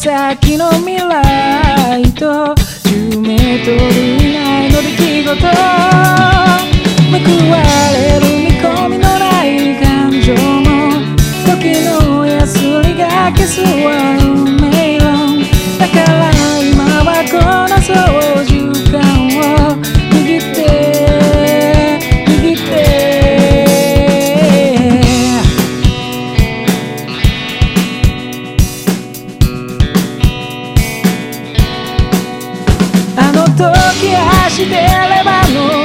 先の未来と10メートル以内の出来事、報われる見込みのない感情も時のやすりが消すは運命論。だから今はこの操縦桿を握って握ってあの時走ってればの